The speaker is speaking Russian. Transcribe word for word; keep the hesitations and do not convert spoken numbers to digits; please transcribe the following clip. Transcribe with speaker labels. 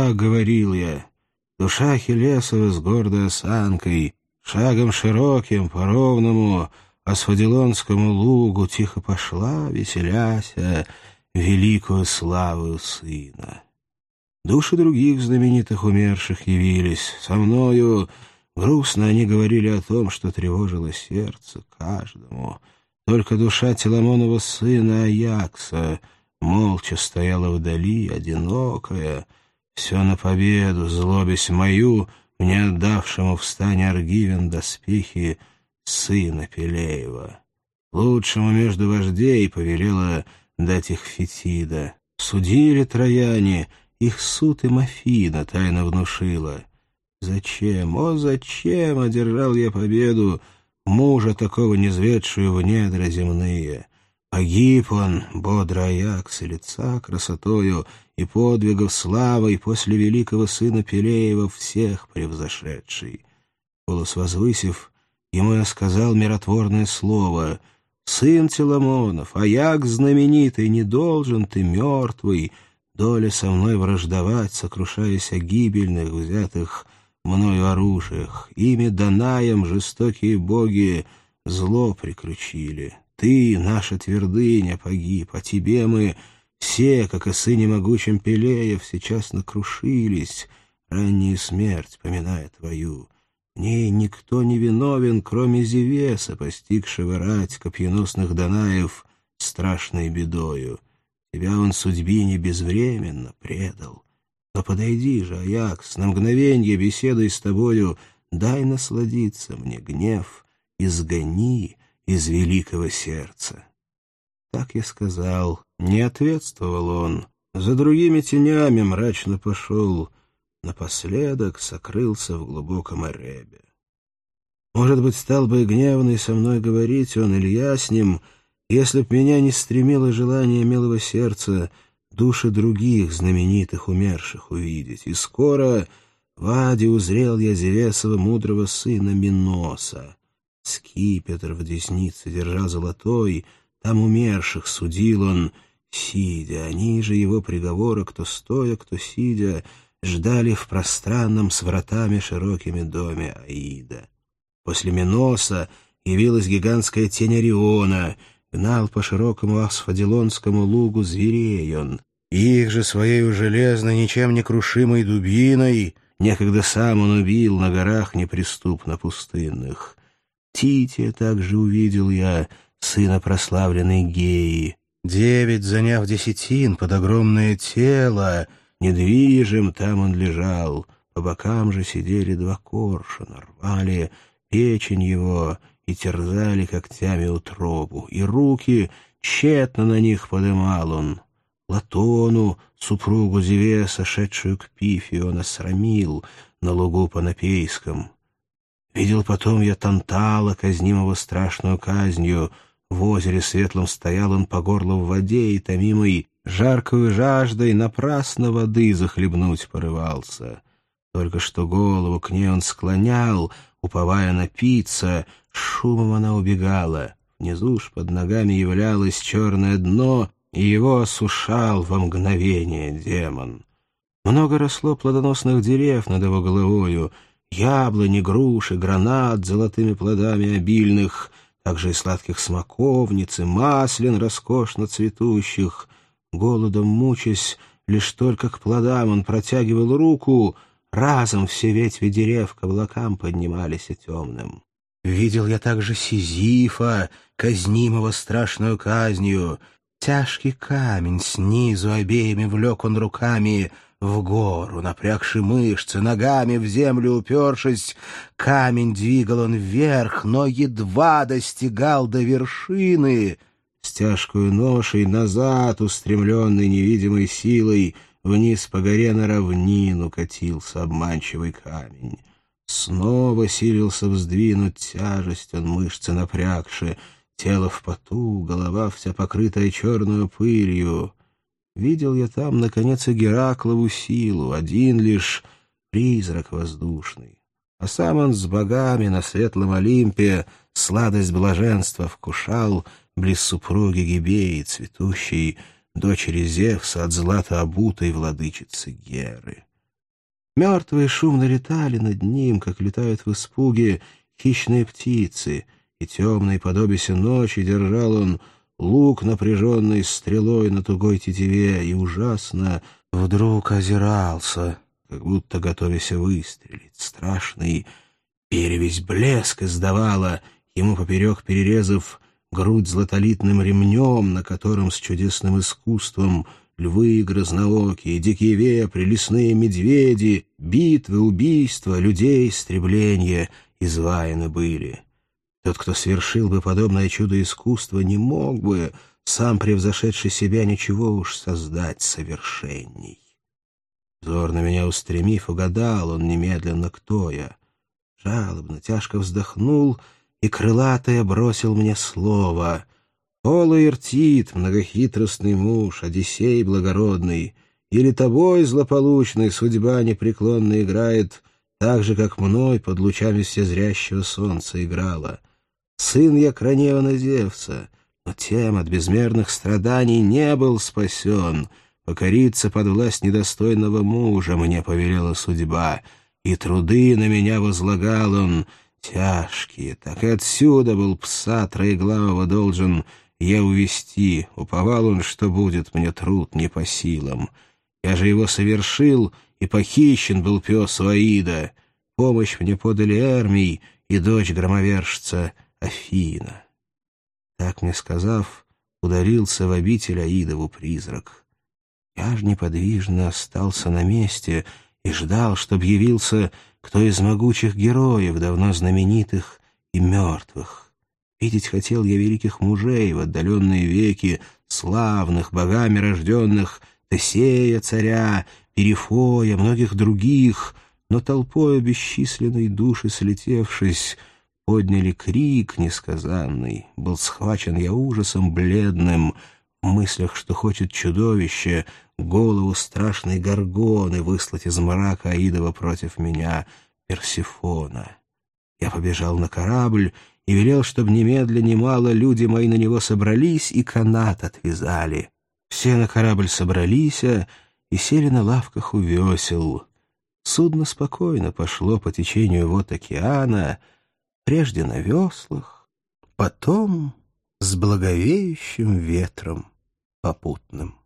Speaker 1: так говорил я. Душа Ахиллесова с гордой осанкой, шагом широким по ровному Асфодилонскому лугу тихо пошла, веселяся, великую славу сына. Души других знаменитых умерших явились. Со мною грустно они говорили о том, что тревожило сердце каждому. Только душа Теламонова сына Аякса молча стояла вдали, одинокая, все на победу, злобясь мою, не отдавшему в стане Аргивен доспехи сына Пелеева. Лучшему между вождей повелела дать их Фетида. Судили трояне, их суд им Афина тайно внушила. Зачем, о, зачем одержал я победу, мужа такого низведшую в недра земные? Погиб он, бодро Аякс, и лица красотою, и подвигов славой после великого сына Пелеева всех превзошедший. Голос возвысив, ему я сказал миротворное слово: «Сын Теламонов, Аякс знаменитый, не должен ты, мертвый, доля со мной враждовать, сокрушаясь о гибельных, взятых мною оружиях. Ими Данаем жестокие боги зло приключили. Ты, наша твердыня, погиб, а тебе мы все, как и сыне могучим Пелеев, сейчас накрушились, раннюю смерть поминая твою. В ней никто не виновен, кроме Зевеса, постигшего рать копьеносных Данаев страшной бедою. Тебя он судьбине безвременно предал. Но подойди же, Аякс, на мгновенье беседой с тобою, дай насладиться мне гнев, изгони из великого сердца». Так я сказал. Не ответствовал он. За другими тенями мрачно пошел. Напоследок сокрылся в глубоком Аребе. Может быть, стал бы и гневный со мной говорить он, или я с ним, если б меня не стремило желание милого сердца души других знаменитых умерших увидеть. И скоро в аде узрел я Зевесова мудрого сына Миноса. Скипетр в деснице держа золотой, там умерших судил он, сидя. Они же его приговора, кто стоя, кто сидя, ждали в пространном с вратами широкими доме Аида. После Миноса явилась гигантская тень Ориона, гнал по широкому Асфодилонскому лугу зверей он. Их же своей железной, ничем не крушимой дубиной некогда сам он убил на горах неприступно пустынных. Тития также увидел я, сына прославленной Геи. Девять, заняв десятин под огромное тело, недвижим там он лежал, по бокам же сидели два коршуна, рвали печень его и терзали когтями утробу, и руки тщетно на них подымал он. Латону, супругу Зевеса, шедшую к Пифе, он осрамил на лугу Панопейском. Видел потом я Тантала, казнимого страшную казнью. В озере светлом стоял он по горло в воде, и, томимый жаркою жаждой, напрасно воды захлебнуть порывался. Только что голову к ней он склонял, уповая напиться, шумом она убегала. Внизу ж под ногами являлось черное дно, и его осушал во мгновение демон. Много росло плодоносных дерев над его головою, яблони, груши, гранат с золотыми плодами обильных, также и сладких смоковниц, и маслин роскошно цветущих. Голодом мучаясь, лишь только к плодам он протягивал руку, разом все ветви дерев к облакам поднимались и темным. Видел я также Сизифа, казнимого страшную казнью. Тяжкий камень снизу обеими влек он руками в гору, напрягши мышцы, ногами в землю упершись, камень двигал он вверх, но едва достигал до вершины. С тяжкою ношей назад, устремленный невидимой силой, вниз по горе на равнину катился обманчивый камень. Снова силился вздвинуть тяжесть он мышцы напрягши, тело в поту, голова вся покрытая черную пылью. Видел я там, наконец, и Гераклову силу, один лишь призрак воздушный. А сам он с богами на светлом Олимпе сладость блаженства вкушал близ супруги Гибеи цветущей, дочери Зевса от злата обутой владычицы Геры. Мертвые шумно летали над ним, как летают в испуге хищные птицы, и темной подобисе ночи держал он лук, напряженный стрелой на тугой тетиве, и ужасно вдруг озирался, как будто готовясь выстрелить. Страшный перевесь блеск издавала, ему поперек перерезав грудь златолитным ремнем, на котором с чудесным искусством львы грозноокие, дикие вепри, лесные медведи, битвы, убийства, людей, истребления изваяны были. Тот, кто свершил бы подобное чудо искусства, не мог бы, сам превзошедший себя, ничего уж создать совершенней. Взор на меня устремив, угадал он немедленно, кто я. Жалобно, тяжко вздохнул, и крылатое бросил мне слово. «О, Лаэртит, многохитростный муж, Одиссей благородный, или тобой, злополучный, судьба непреклонно играет, так же, как мной под лучами всезрящего солнца играла. Сын я Кранеона Зевса, но тем от безмерных страданий не был спасен. Покориться под власть недостойного мужа мне повелела судьба, и труды на меня возлагал он тяжкие. Так и отсюда был пса троеглавого должен я увести. Уповал он, что будет мне труд не по силам. Я же его совершил, и похищен был пес у Аида. Помощь мне подали Эрмий и дочь громовержца Афина». Так мне сказав, ударился в обитель Аидову призрак. Я ж неподвижно остался на месте и ждал, чтоб явился кто из могучих героев, давно знаменитых и мертвых. Видеть хотел я великих мужей в отдаленные веки, славных, богами рожденных, Тесея царя, Перифоя, многих других, но толпою бесчисленной души слетевшись, подняли крик несказанный. Был схвачен я ужасом бледным, в мыслях, что хочет чудовище голову страшной Горгоны выслать из мрака Аидова против меня, Персифона. Я побежал на корабль и велел, чтобы немедля немало люди мои на него собрались и канат отвязали. Все на корабль собрались и сели на лавках у весел. Судно спокойно пошло по течению вод океана, прежде на веслах, потом с благовеющим ветром попутным.